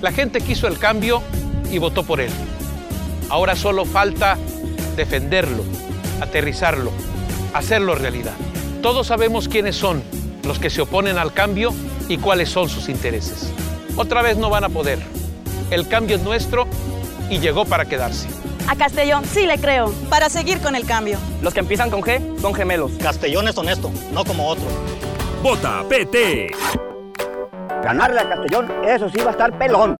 La gente quiso el cambio y votó por él. Ahora solo falta defenderlo, aterrizarlo, hacerlo realidad. Todos sabemos quiénes son los que se oponen al cambio y cuáles son sus intereses. Otra vez no van a poder. El cambio es nuestro y llegó para quedarse. A Castellón sí le creo. Para seguir con el cambio. Los que empiezan con G son gemelos. Castellón es honesto, no como otros. Vota PT. Ganarle a Castellón, eso sí va a estar pelón.